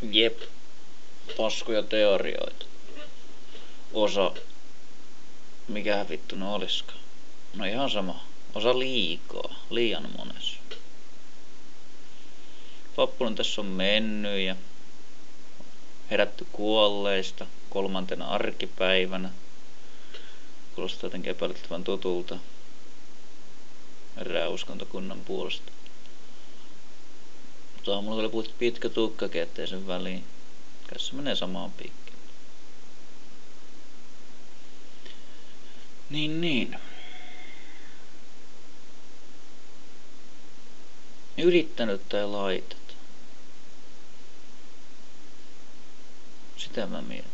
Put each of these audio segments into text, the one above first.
Jep. Paskoja teorioita. Osa... Mikähän vittu ne oliskaan? No ihan sama. Osa liikaa. Liian monessa. Loppuun tässä on mennyt ja herätty kuolleista 3. arkipäivänä. Kuulostaa jotenkin epäilyttävän tutulta erään uskontokunnan puolesta. Mutta aamulla oli puhuttu pitkä tukkakin, ettei sen väliin. Kai se menee samaan piikkiin. Niin. Yrittänyt tai laitet. Sitä mä mietin.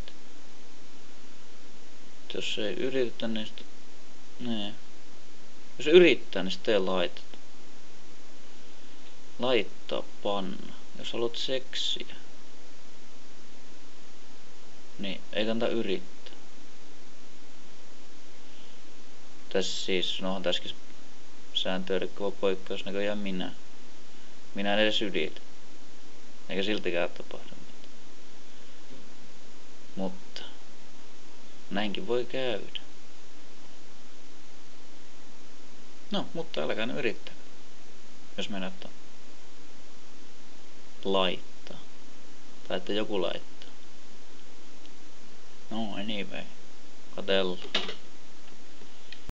Jos ei yritä, niin sitä... Nee. Jos yrittää, niin sitä ei laiteta. Laittaa panna. Jos haluat seksiä, niin ei kannata yrittää. Tässä siis, no onhan tässäkin sääntöä rikkova poikkeus näköjään minä. Minä en edes yritä. Eikä siltikään tapahdu mitään. Mutta näinkin voi käydä. No, mutta älkää nyt yrittää. Jos meinaat laittaa. Tai että joku laittaa. No, anyway. Katsellaan.